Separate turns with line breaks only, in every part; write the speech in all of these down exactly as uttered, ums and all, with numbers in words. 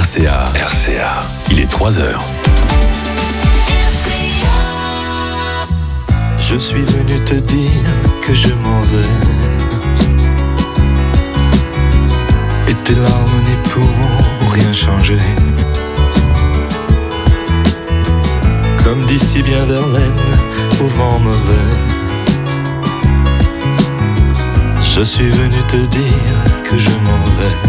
C A, R C A, il est trois heures.
Je suis venu te dire que je m'en vais, et tes larmes n'y pourront rien changer. Comme d'ici bien Verlaine, au vent mauvais, je suis venu te dire que je m'en vais.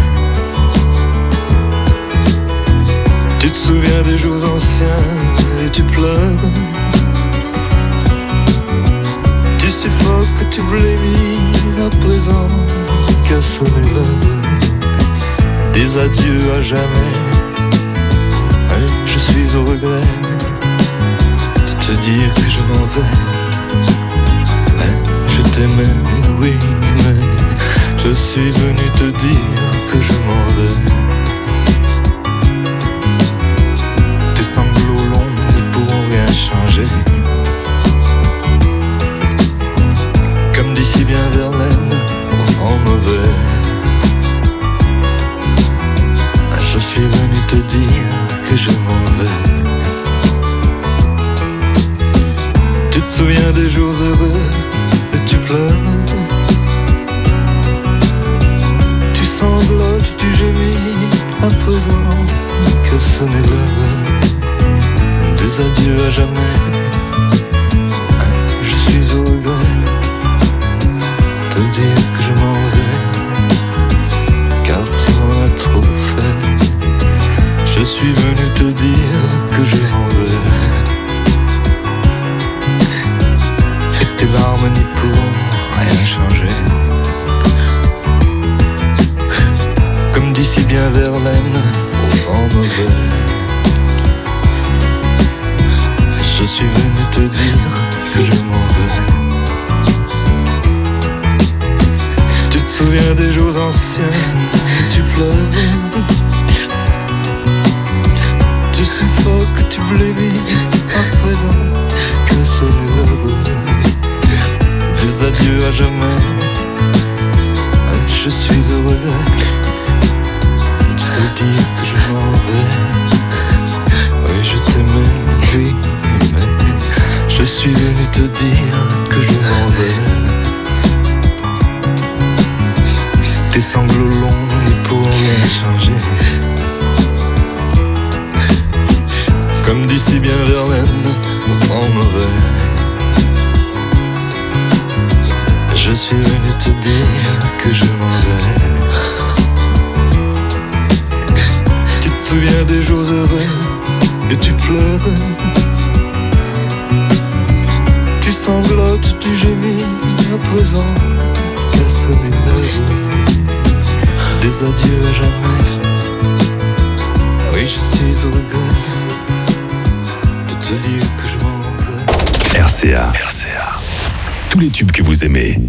Tu te souviens des jours anciens et tu pleures. Tu suffoques, tu blémis à présent qu'à sonner l'heure des adieux à jamais. Ouais, je suis au regret de te dire que je m'en vais. Ouais, je t'aimais, oui, mais je suis venu te dire que je m'en vais. Tes sanglots longs n'y pourront rien changer. Comme d'ici bien Verlaine, au vent mauvais, je suis venu te dire que je m'en vais. Tu te souviens des jours heureux et tu pleures. Tu sanglotes, tu gémis à présent que sonner l'heure des adieux à jamais. Je suis au regret te dire que je m'en vais, car tu m'en as trop fait. Je suis venu te dire que je m'en vais, et tes larmes n'y pourront rien changer. Comme d'ici bien Verlaine, au vent mauvais, je suis venu te dire que je m'en vais. Tu te souviens des jours anciens, tu pleures. Tu suffoques, tu blémis à présent que sonne l'heure des adieux à jamais. Je suis heureux de te dire que je m'en vais. Oui, je t'aimais, oui, mais je suis venu te dire que je m'en vais. Tes sanglots longs n'y pourront rien changer. Comme d'ici bien Verlaine, au vent mauvais, je suis venu te dire que je m'en vais. Tu te souviens des jours heureux et tu pleures. Tu sanglotes, tu gémis à présent qu'à sonner l'heure des adieux à jamais. Oui, je suis au regret de te dire que je m'en vais.
R C A, R C A, tous les tubes que vous aimez.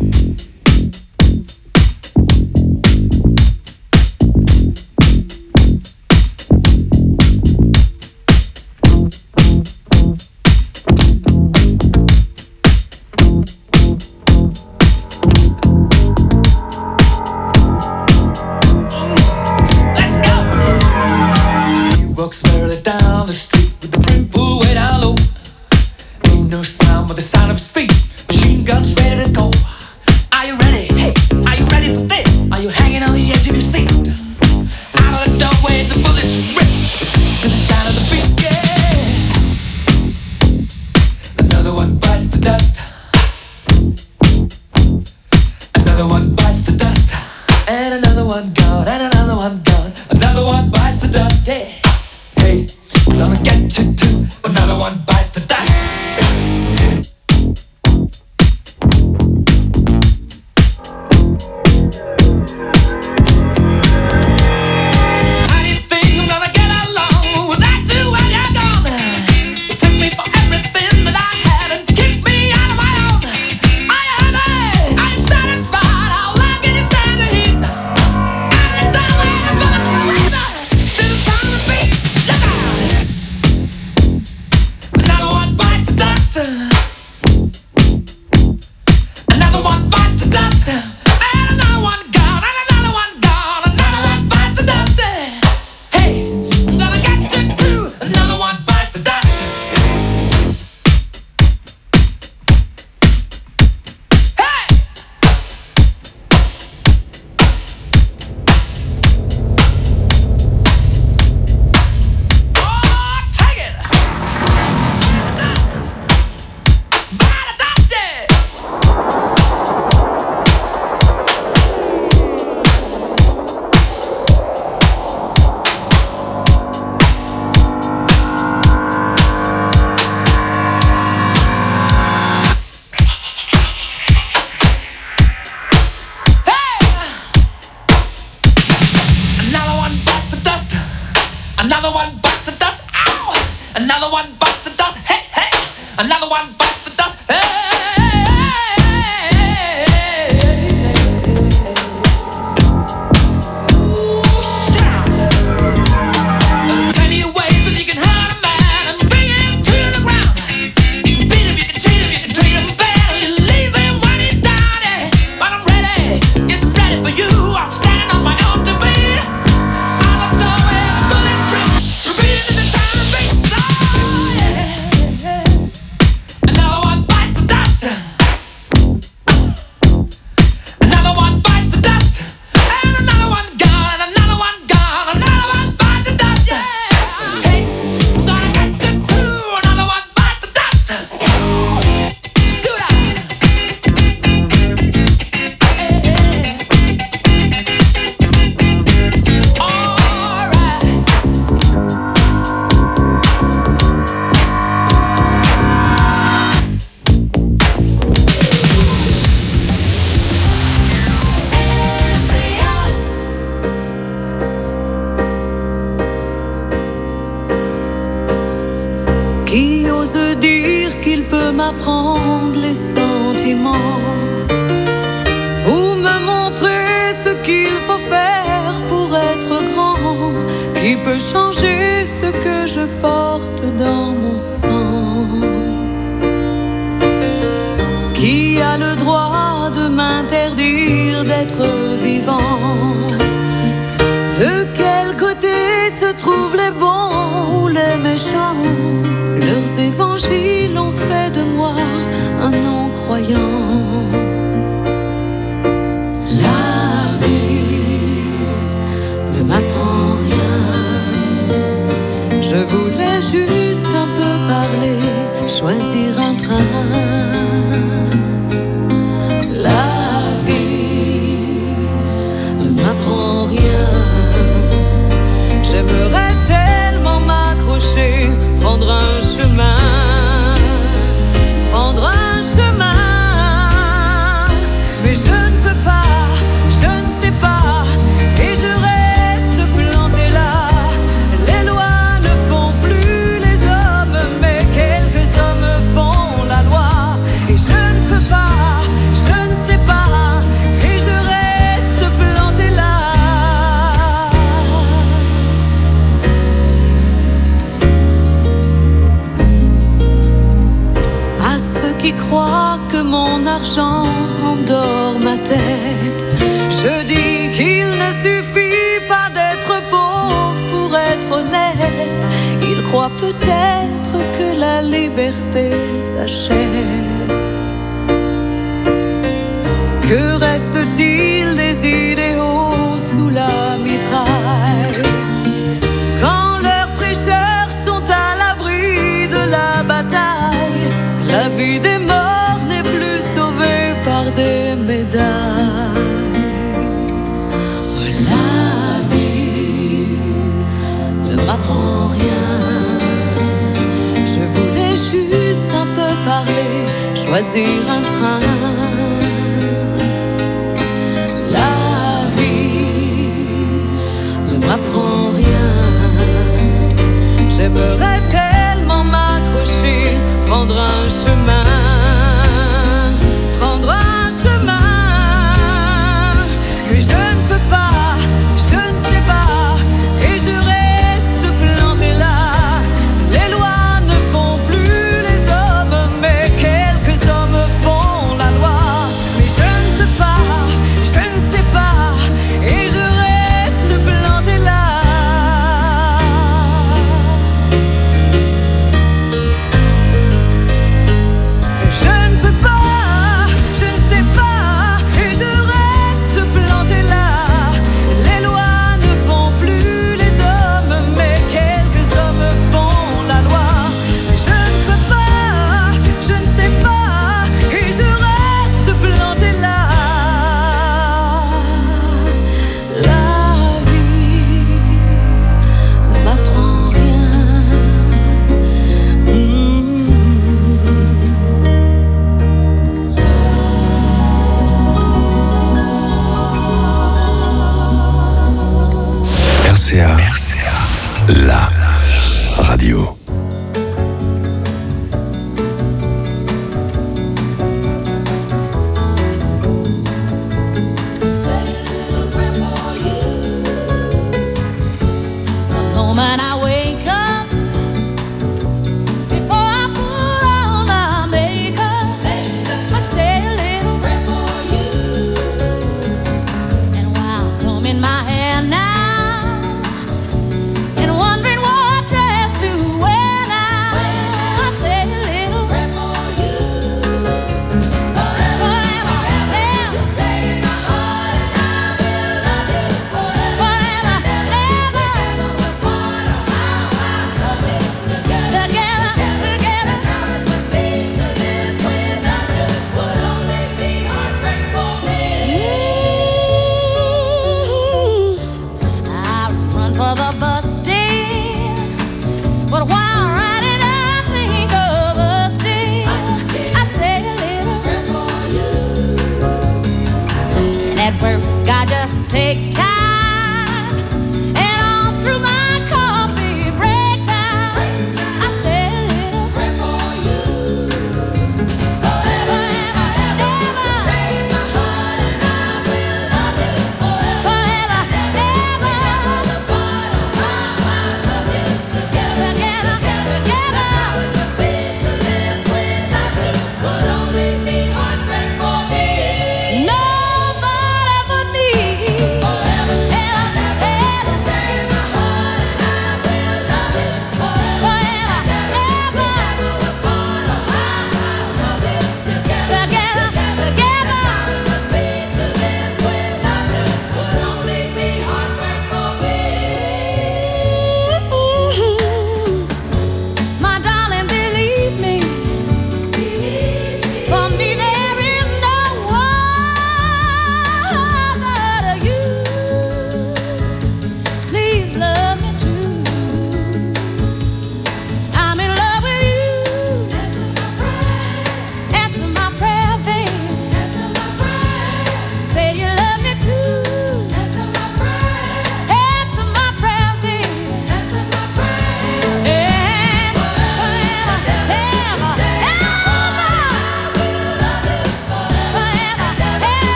Another one bites Another one bites the dust. Ow! Another one bites the dust. Hey, hey! Another one bites the dust. Hey!
m'apprendre les sentiments ou me montrer ce qu'il faut faire pour être grand, qui peut changer ce que je porte dans mon sang, qui a le droit de m'interdire d'être vivant. De quel côté se trouvent les bons ou les méchants? Leurs évangiles ont fait de moi un non-croyant. La vie ne m'apprend rien. Je voulais juste un peu parler, choisir un train. La vie ne m'apprend rien. J'aimerais tellement m'accrocher, prendre un chemin, prendre un chemin, mais je ne peux pas, je ne sais pas, et je reste plantée là. Les lois ne font plus les hommes, mais quelques hommes font la loi, et je ne peux pas, je ne sais pas, et je reste plantée là. Qui croit que mon argent endort ma tête, je dis qu'il ne suffit pas d'être pauvre pour être honnête. Il croit peut-être que la liberté s'achète. Que reste-t-il des idéaux sous la mitraille, quand leurs prêcheurs sont à l'abri de la bataille? La vie des morts n'est plus sauvée par des médailles. Oh, la vie ne m'apprend rien. Je voulais juste un peu parler, choisir un train. La vie ne m'apprend rien. J'aimerais tellement m'accrocher, prendre un chemin, prendre un chemin, mais je ne peux pas, je ne sais pas, et je reste plantée là. Les lois ne font plus les hommes, mais quelques hommes font la loi, mais je ne peux pas, je ne sais pas, et je reste plantée là.
R C A, la Radio.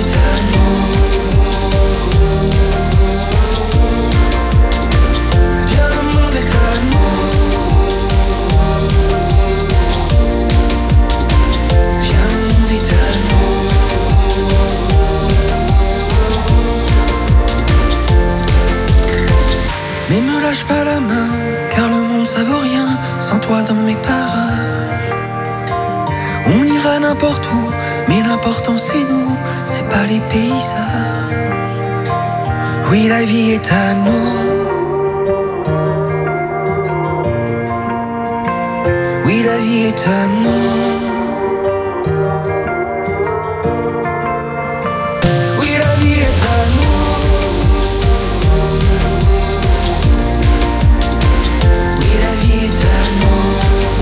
Viens lâche pas la main, car le monde ça vaut rien sans toi dans mes parages. On ira n'importe où, mais l'important c'est nous, c'est pas les paysages. Oui, la vie est à nous. Oui, la vie est à nous. Oui, la vie est à nous. Oui, la vie est à nous.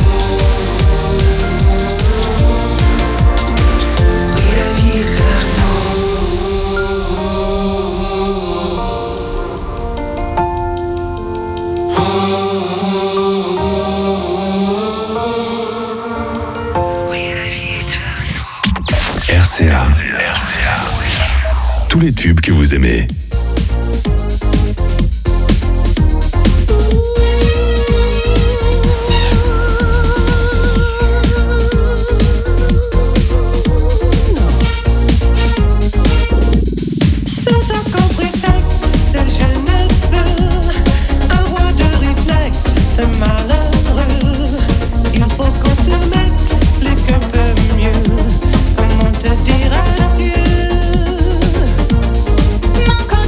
Oui, la vie est à
R C A. R C A. Tous les tubes que vous aimez.
Mon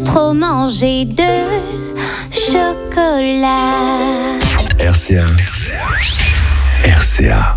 trop manger de chocolat.
R C A. R C A.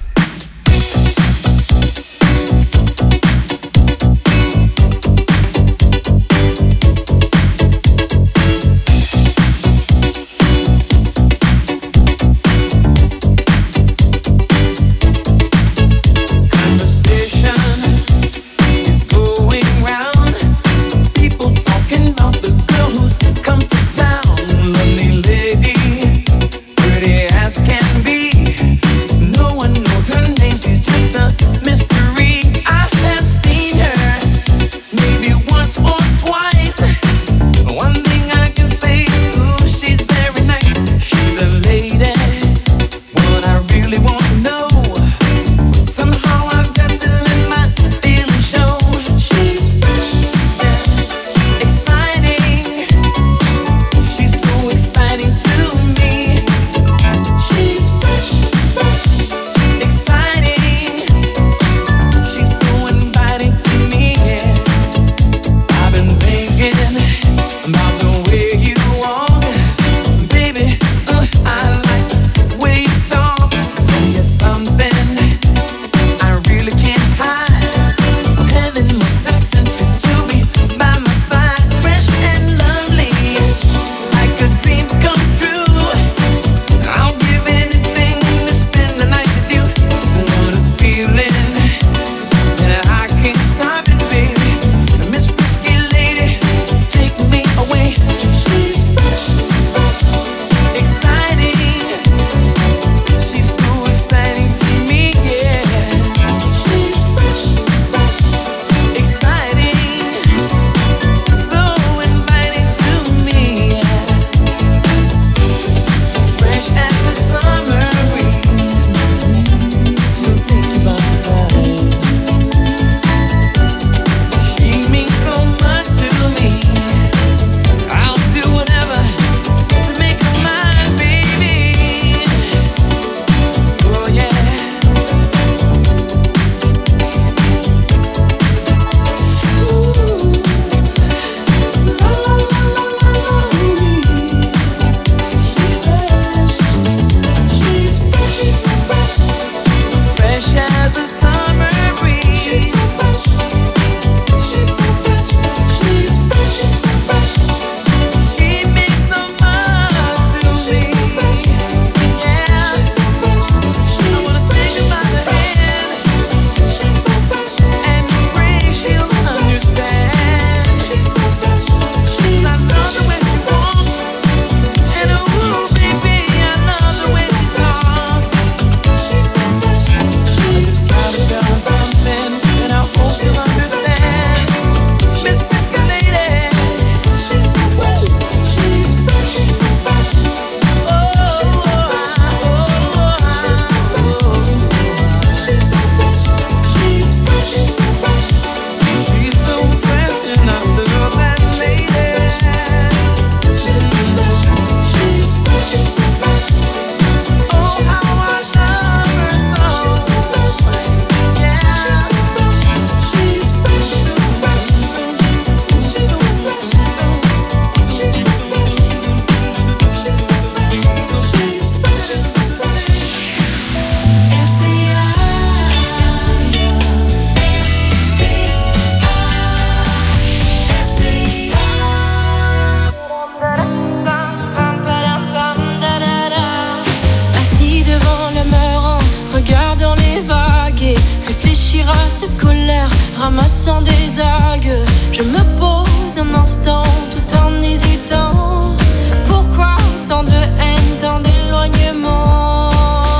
Cette colère ramassant des algues, je me pose un instant tout en hésitant. Pourquoi tant de haine, tant d'éloignement?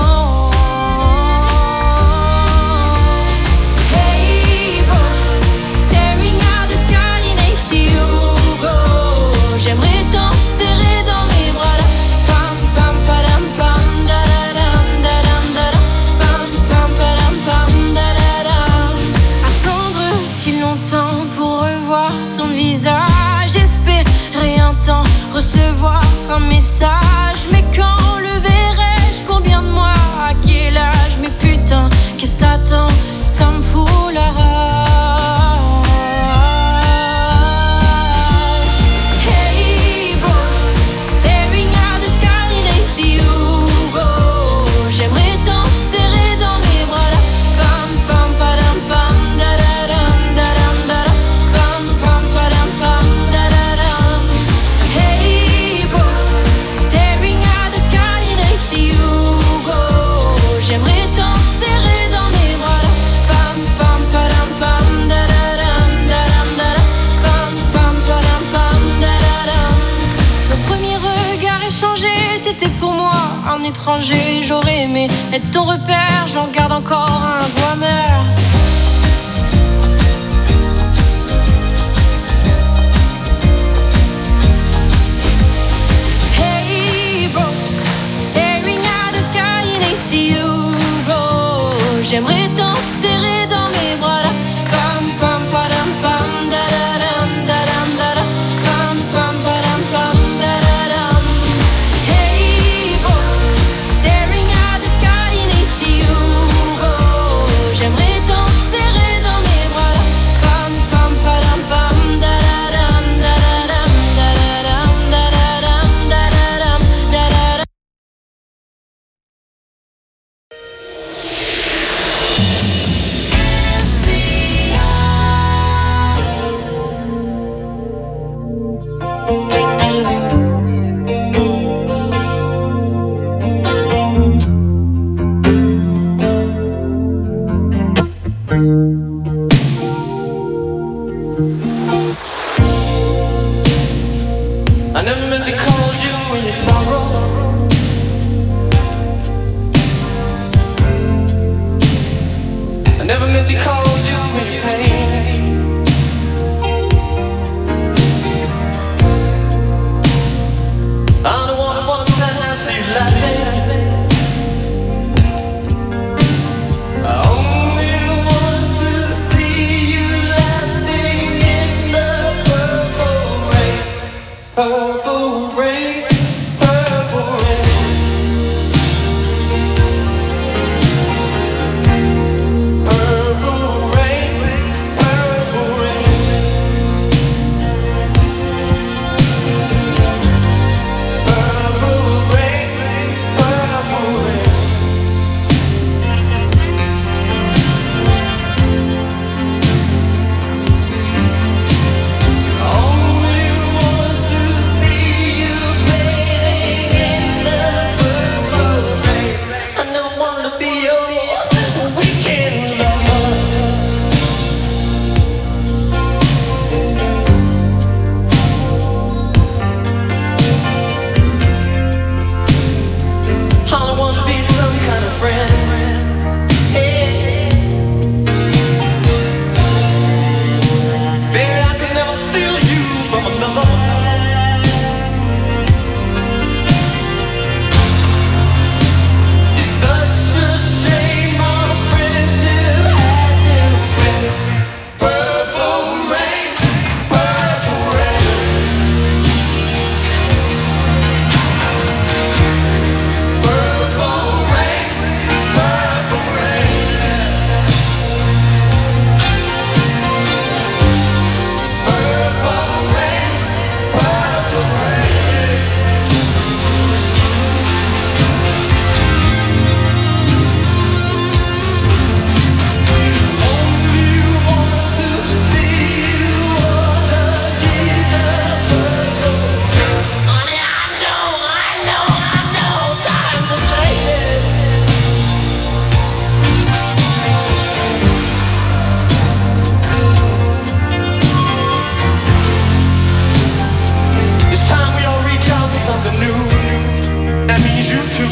Hey boy, staring at the sky and I see you go. J'aimerais t'en serrer dans mes bras là. Pam pam padam pam da da dam da dam da dam. Pam pam padam pam da da dam. Attendre si longtemps pour revoir son visage, espérer étranger. J'aurais aimé être ton repère, j'en garde encore un goût amer. Hey bro, staring at the sky and I see you go. J'aimerais tant te serrer dans mes bras là. Pam pam padam pam da da dam da dam da da. Pam pam padam pam da da dam. Hey bro, staring at the sky and I see you go. J'aimerais tant te serrer dans mes bras là. Pam pam padam pam da da dam da da dam da da dam da da dam da da dam da da dam.
I never meant to cause you any sorrow. I never meant to cause you any pain. I'm the one who wants to have you laughing. I only want to see you laughing in the purple rain. Purple rain, purple rain. Purple rain, purple rain. Purple rain, purple rain. Only want to see you bathing in the purple rain. I never wanted to be your weekend lover. I don't want to be some kind of friend. Hey. Baby, I could never steal you from another. It's such a shame our friendship had to end. Purple rain, purple rain. Purple rain, purple rain. Purple rain, purple rain. Only want to see you underneath the purple rain. Honey, I know, I know, I know, times are changing. It's time we all reach out for something new. That means you too.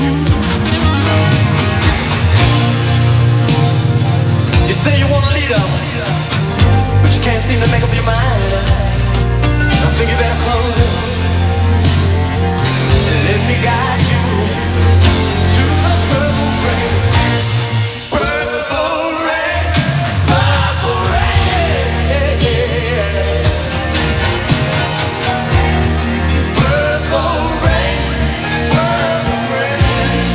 You say you want a leader, but you can't seem to make up your mind. I think you better close it and let me guide you to the purple rain. Purple rain, purple rain. Purple rain, purple rain.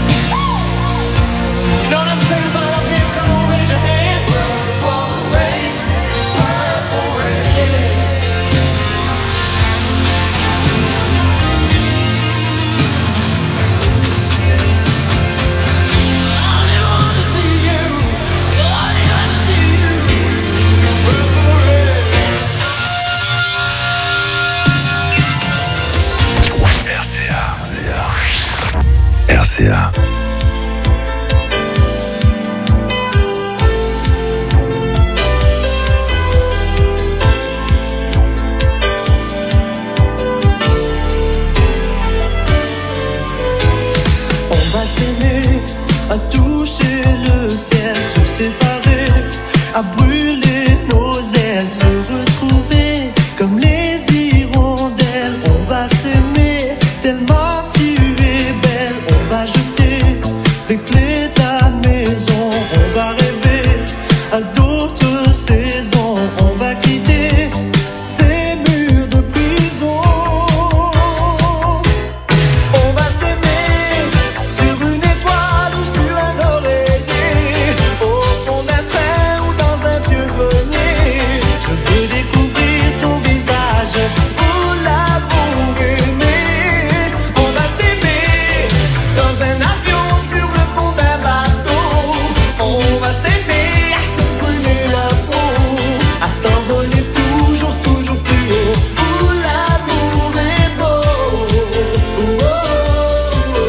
You know what I'm saying about up here? Come on, raise your hand. Purple rain, purple rain.
R C A.
à brûler nos ailes, se retrouver comme les hirondelles. On va s'aimer tellement tu es belle. On va jeter les clés de la maison. On va rêver à d'autres saisons. On va quitter ces murs de prison. On va s'aimer sur une étoile ou sur un oreiller, au fond d'un train ou dans un vieux grenier. Je veux découvrir ton visage où l'amour est né. On va s'aimer dans un avion sur le pont d'un bateau. On va s'aimer à se brûler la peau, à s'envoler toujours, toujours plus haut, où l'amour est beau. Oh, oh, oh,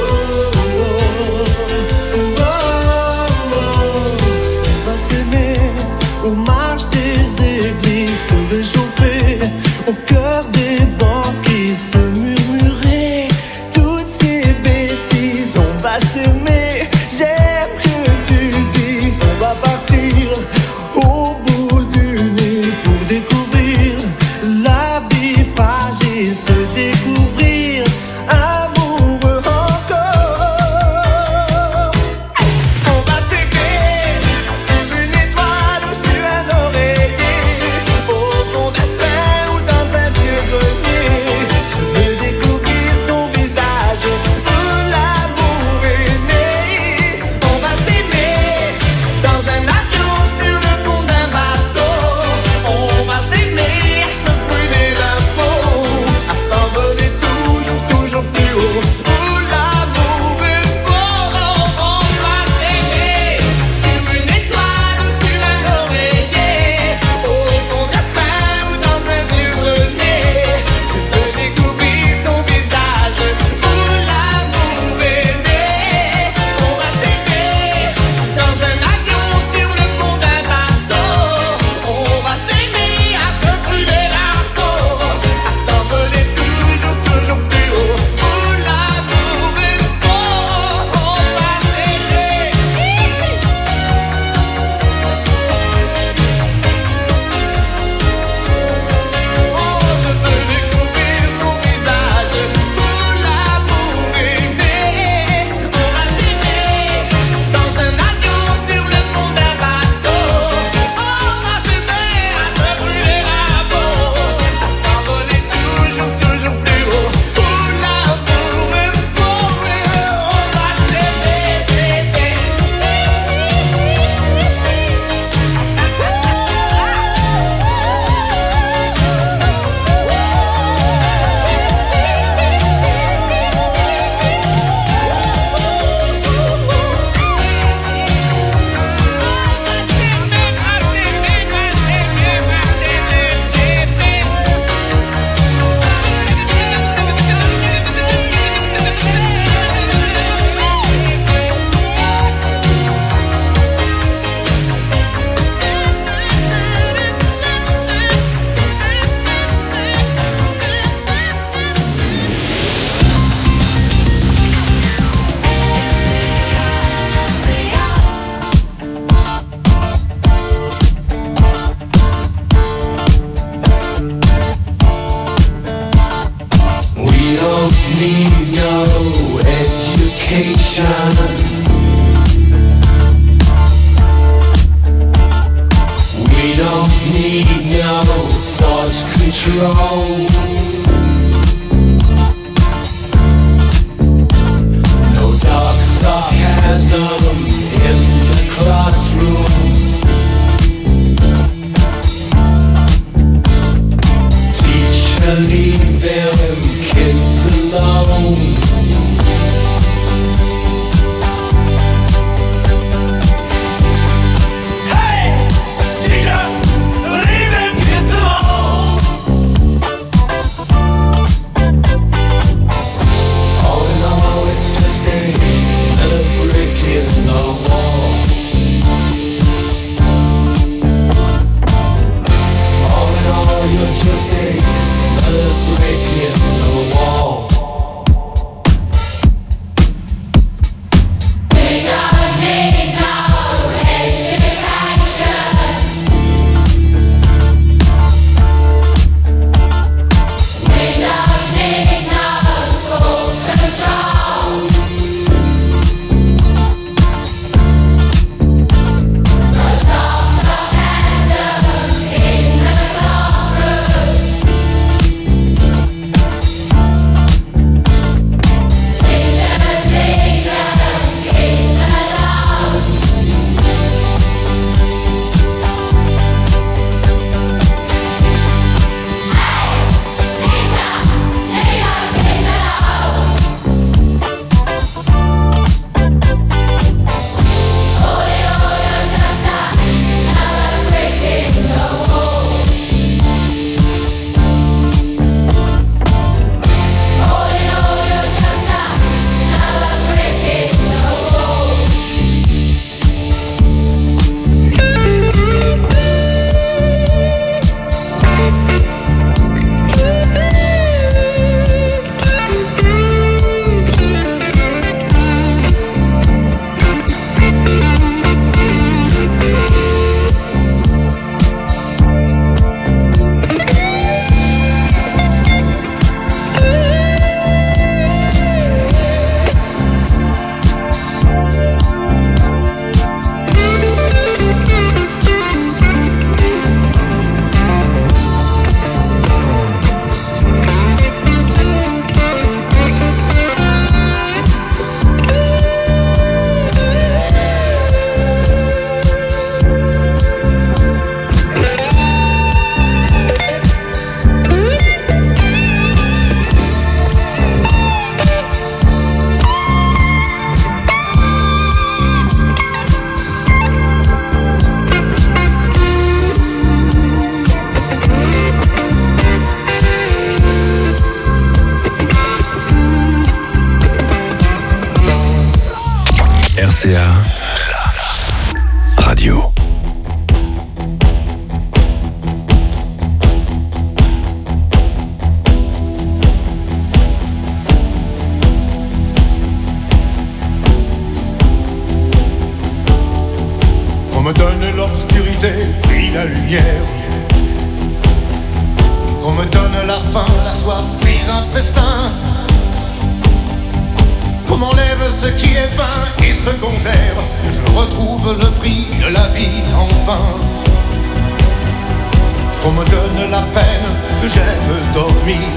oh, oh. On va s'aimer aux marches des églises, se réchauffer au cœur des banquiers, se murmurer toutes ces bêtises. On va s'aimer, j'aime que tu dises. On va partir au bout du nez pour découvrir la vie fragile, se découvrir amoureux encore. On va s'aimer sur une étoile ou sur un oreiller, au fond d'un train ou dans un vieux grenier. Je veux découvrir ton visage où l'amour est né. On va s'aimer dans un avion sur le pont d'un bateau. On va s'aimer à se brûler la peau, à s'envoler toujours, toujours plus haut, où l'amour est beau. On va s'aimer sur une étoile ou sur un oreiller, au fond d'un train ou dans un vieux grenier. Je veux découvrir ton visage où l'amour est né. On va s'aimer dans un avion sur le pont d'un bateau. On va s'aimer à se brûler la peau, à s'envoler toujours, toujours plus haut, où l'amour est beau. On va s'aimer. Oh, je veux découvrir ton visage où l'amour est né. On va s'aimer dans un avion sur le pont d'un bateau. On va s'aimer à se brûler la peau, à s'envoler toujours, toujours plus haut, où l'amour est beau. On va s'aimer.
We don't need no education. We don't need no thought control. No dark sarcasm in the classroom. Teacher, leave them kids alone.
Hey, teacher, leave them kids alone.
All in all, it's just another brick in the wall. All in all, you're just another brick in the wall.
C A, la radio.
On me donne l'obscurité puis la lumière. On me donne la faim, la soif puis un festin. Qu'on m'enlève ce qui est vain et secondaire, que je retrouve le prix de la vie enfin. Qu'on me donne la peine, que j'aime dormir.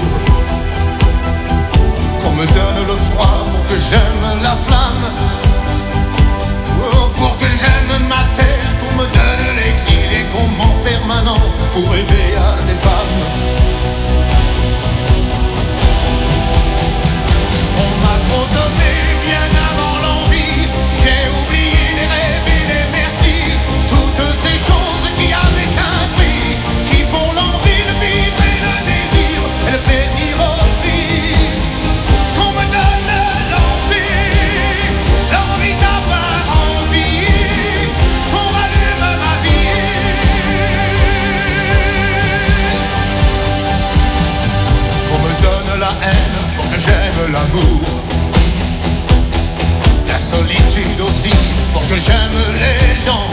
Qu'on me donne le froid pour que j'aime la flamme. Oh, pour que j'aime ma terre, qu'on me donne l'exil et qu'on m'enferme un an pour rêver à des femmes. On m'a trop donné bien avant l'envie. J'ai oublié les rêves et les merci. Toutes ces choses qui avaient un prix, qui font l'envie de vivre et le désir et le plaisir aussi. Qu'on me donne l'envie, l'envie d'avoir envie, qu'on rallume ma vie. Qu'on me donne la haine pour que j'aime l'amour. La solitude aussi pour que j'aime les gens.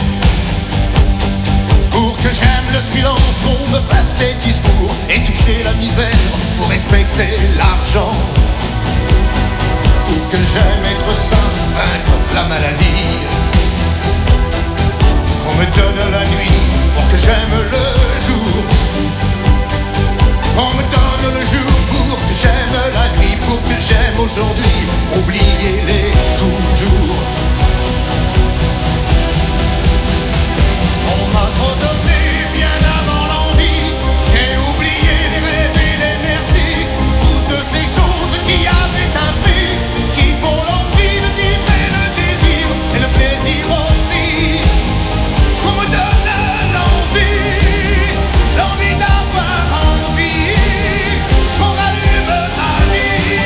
Pour que j'aime le silence, qu'on me fasse des discours et toucher la misère pour respecter l'argent. Pour que j'aime être sain, vaincre la maladie. Qu'on me donne la nuit pour que j'aime le jour. On me donne le jour pour que j'aime la nuit, pour que j'aime aujourd'hui, oubliez-les toujours. On m'a trop donné bien avant l'envie. J'ai oublié les rêves et les merci. Toutes ces choses qui avaient un prix, qui font l'envie de vivre et le désir et le plaisir aussi. Qu'on me donne l'envie, l'envie d'avoir envie, qu'on rallume ma vie.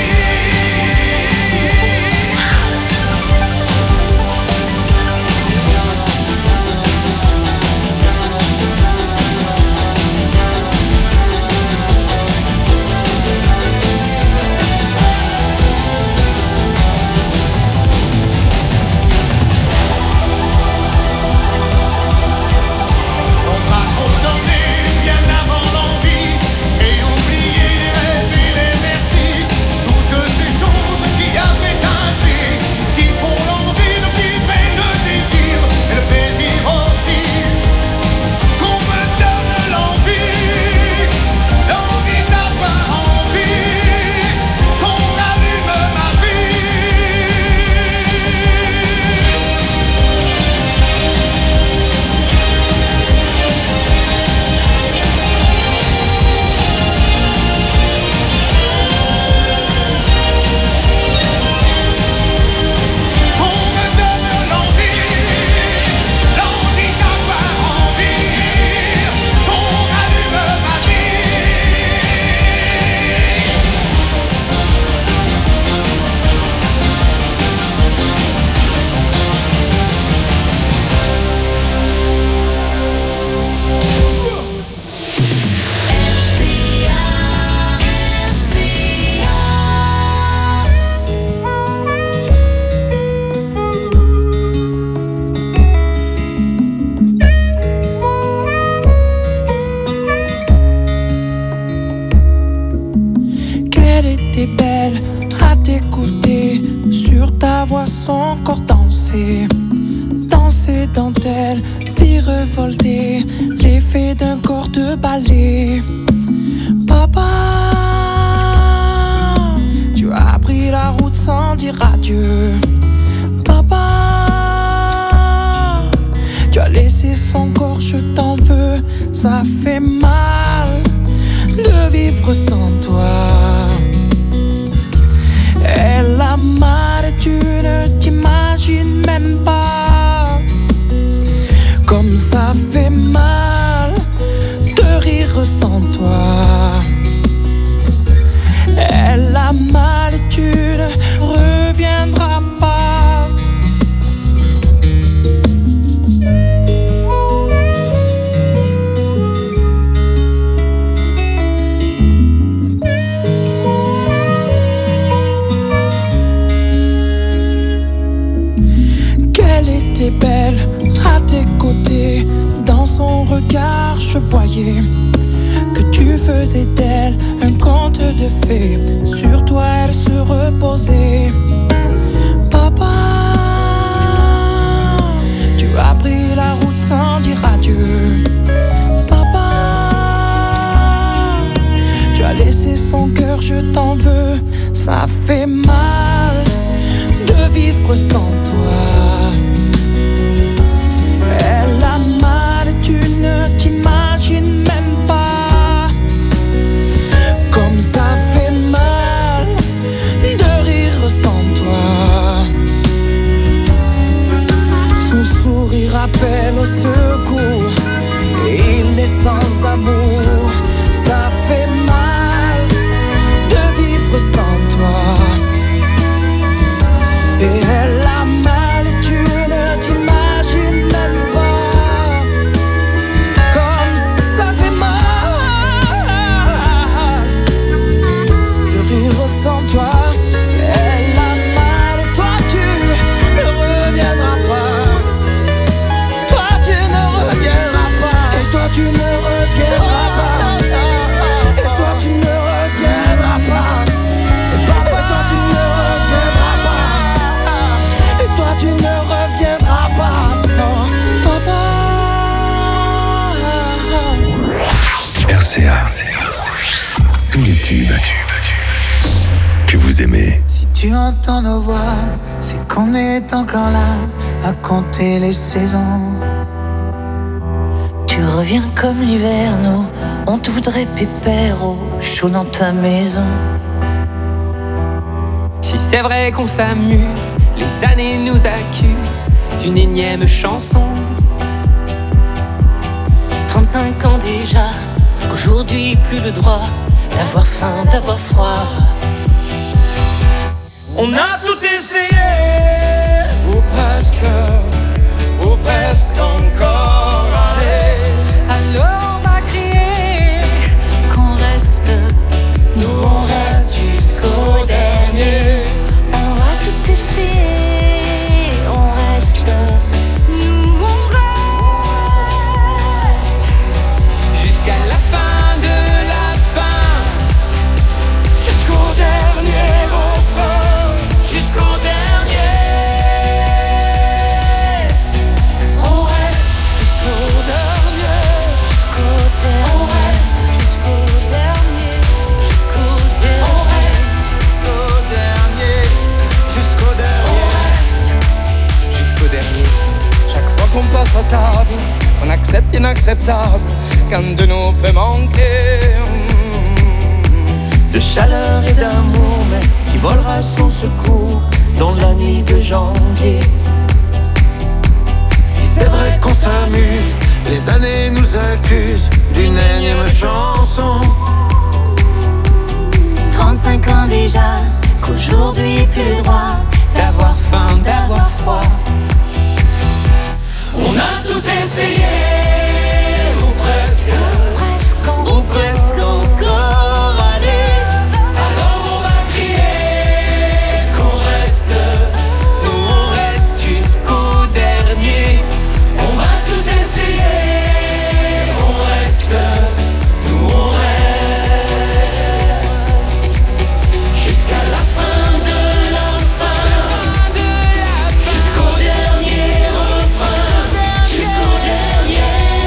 On m'a trop donné bien avant l'envie. Et oublié les rêves et les merci. Toutes ces choses qui avaient un prix, qui font l'envie de vivre et le désir et le plaisir aussi. Qu'on me donne l'envie, l'envie d'avoir envie, qu'on rallume ma vie. Qu'on me donne l'envie, l'envie d'avoir envie, qu'on rallume ma vie.
Qu'elle était belle à t'écouter, sur ta voix son corps danser, danser dentelle, puis revolter, l'effet d'un corps de ballet. Papa, tu as pris la route sans dire adieu. Papa, tu as laissé son corps, je t'en veux, ça fait mal de vivre sans toi. Elle a mal et tu ne t'imagines même pas comme ça fait mal de rire sans toi. Elle a mal et tu ne reviendras pas ça fait mal de vivre sans toi. Elle a mal et tu ne t'imagines même pas comme ça fait mal de rire sans toi. Son sourire appelle au secours et il est sans amour. Ça fait mal de vivre sans toi. Et elle a mal et tu ne t'imagines même pas comme ça fait mal de rire sans toi. Elle a mal et toi tu ne reviendras pas. Toi tu ne reviendras pas. Et toi tu ne reviendras pas. Et toi tu ne reviendras pas. Et papa toi tu ne reviendras pas. Et toi tu ne reviendras pas. Non, papa.
R C A. Tous les tubes que vous aimez.
Si tu entends nos voix, c'est qu'on est encore là à compter les saisons. Tu reviens comme l'hiver, nous, on te voudrait pépère au chaud dans ta maison.
Si c'est vrai qu'on s'amuse, les années nous accusent d'une énième chanson.
trente-cinq ans déjà, qu'aujourd'hui plus le droit d'avoir faim, d'avoir froid.
On a tout essayé, ou presque, ou presque encore. Allez,
Alors on va crier qu'on reste, nous on reste jusqu'au dernier. On va tout essayer, on reste, nous on reste
Jusqu'à la fin de la fin,
jusqu'au dernier refrain, jusqu'au dernier. On reste jusqu'au dernier,
jusqu'au dernier. On reste jusqu'au dernier, jusqu'au dernier.
on reste jusqu'au dernier, jusqu'au dernier.
jusqu'au dernier.
Chaque fois qu'on passe à table, on accepte l'inacceptable quand de nous peut manquer de chaleur et d'amour, mais qui volera sans secours dans la nuit de janvier.
Si c'est vrai qu'on s'amuse, les années nous accusent d'une énième chanson.
trente-cinq ans déjà, qu'aujourd'hui plus le droit d'avoir faim, d'avoir froid.
On a tout essayé, ou presque,
Presque
ou presque encore. Allez, alors on va crier qu'on reste, nous on reste jusqu'au dernier. On va tout essayer, on reste, nous on reste jusqu'à la fin de la fin, jusqu'au dernier refrain, jusqu'au dernier.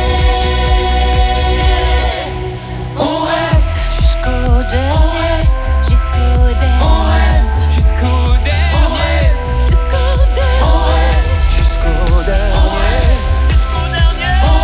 On reste
jusqu'au dernier, jusqu'au dernier.
On reste
Jusqu'au dernier.
On reste
Jusqu'au dernier.
On reste jusqu'au dernier. Jusqu'au dernier. On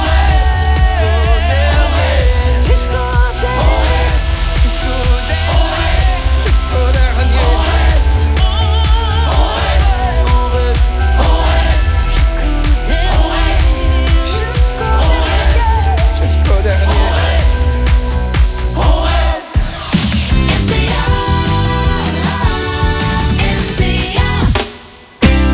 reste jusqu'au dernier. On reste jusqu'au dernier. On reste jusqu'au dernier. On reste On reste On reste On reste
Jusqu'au dernier.
On reste
Jusqu'au
On reste jusqu'au dernier. On reste On reste.
R C A, R C A.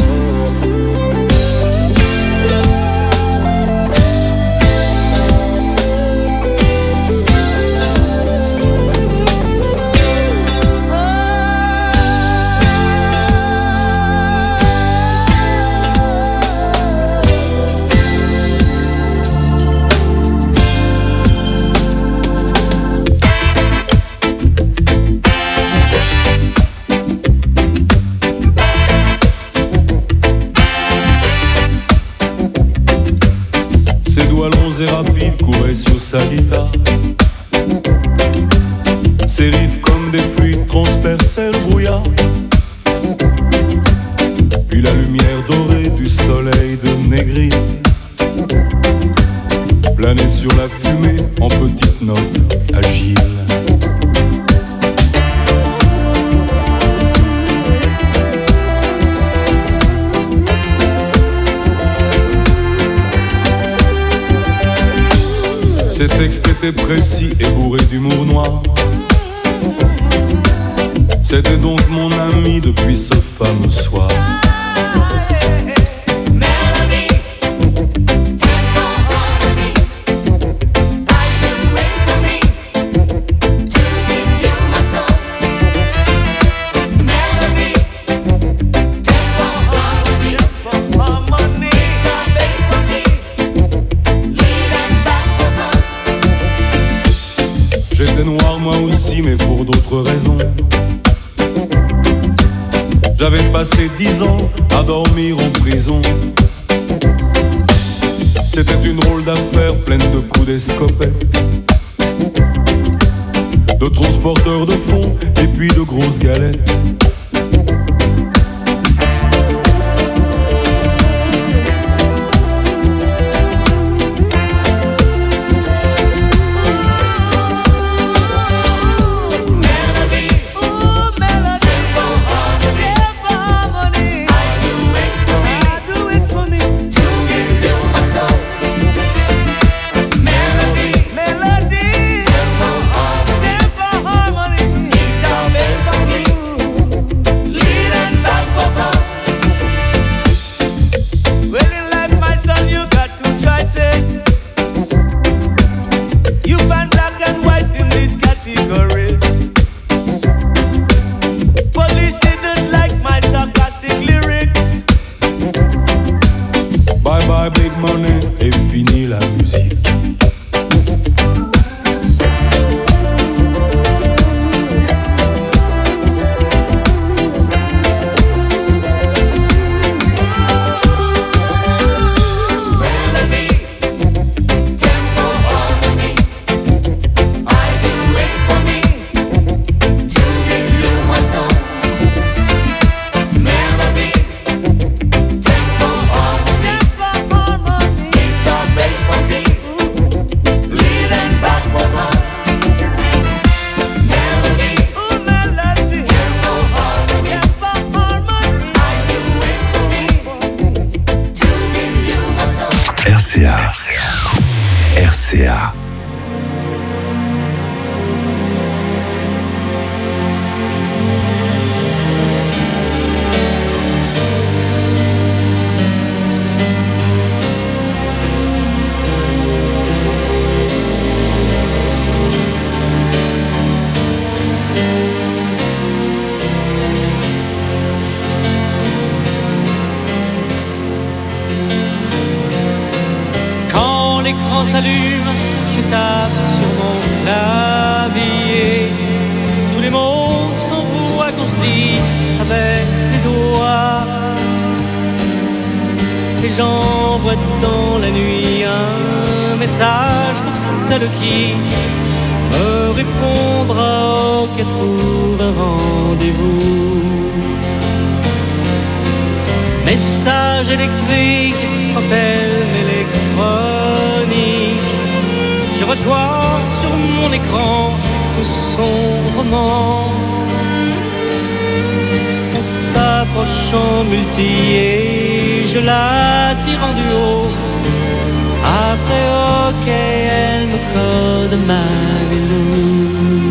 Ses doigts longs et rapides couraient sur sa guitare. Ses riffs comme des fluides transpercent éclipsait le brouillard. Puis la lumière dorée du soleil de Négri planait sur la fumée en petites notes agiles. Ces textes étaient précis et bourrés d'humour noir. C'était donc mon ami depuis ce fameux soir. J'étais noir moi aussi, mais pour d'autres raisons. J'avais passé dix ans à dormir en prison. C'était une drôle d'affaire pleine de coups d'escopette, de transporteurs de fonds et puis de grosses galettes.
R C A. R C A.
L'écran s'allume, je tape sur mon clavier. Tous les mots s'envoient qu'on se dit avec les doigts. Et j'envoie dans la nuit un message pour celle qui me répondra au cas pour un rendez-vous. Message électrique, appel électronique. Je reçois sur mon écran tout son roman. On s'approche en multi et je la tire en duo. Après ok, elle me code ma vélo.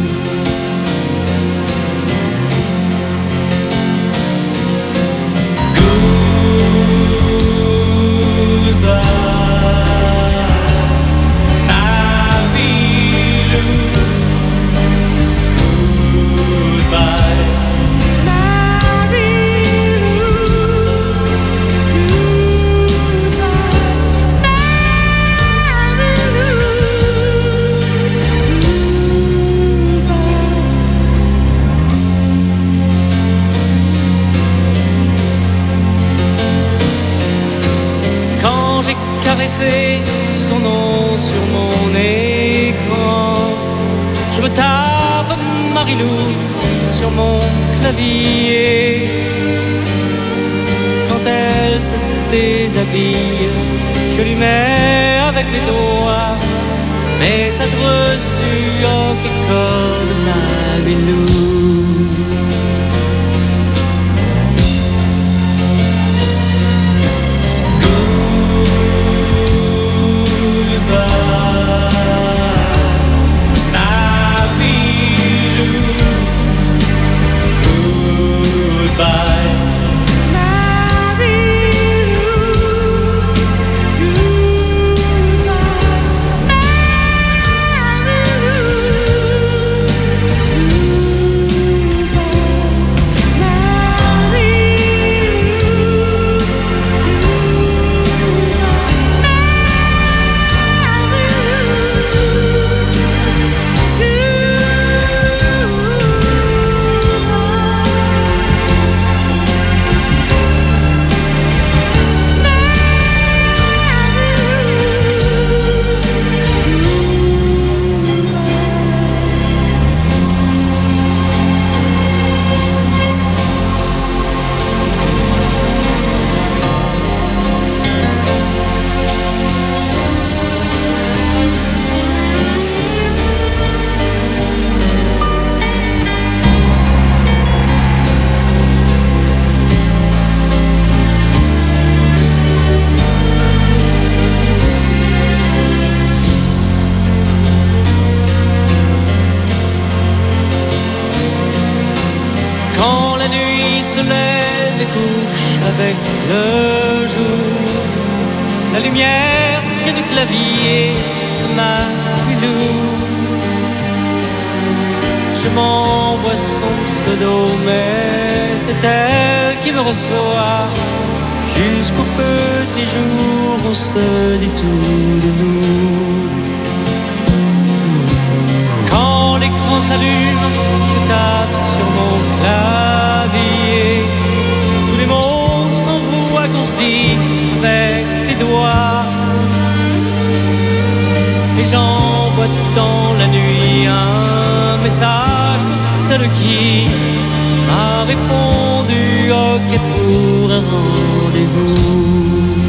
Son nom sur mon écran. Je me tape Marilou sur mon clavier. Quand elle se déshabille, je lui mets avec les doigts message reçu au code de Nabilou. Se lève et couche avec le jour. La lumière vient du clavier de ma Bilou. Je m'envoie son pseudo, mais c'est elle qui me reçoit. Jusqu'au petit jour, on se dit tout de nous. Quand l'écran s'allume, je tape sur mon clavier. Tous les mots s'envoient qu'on se dit avec les doigts. Et j'envoie dans la nuit un message pour celle qui m'a répondu OK pour un rendez-vous.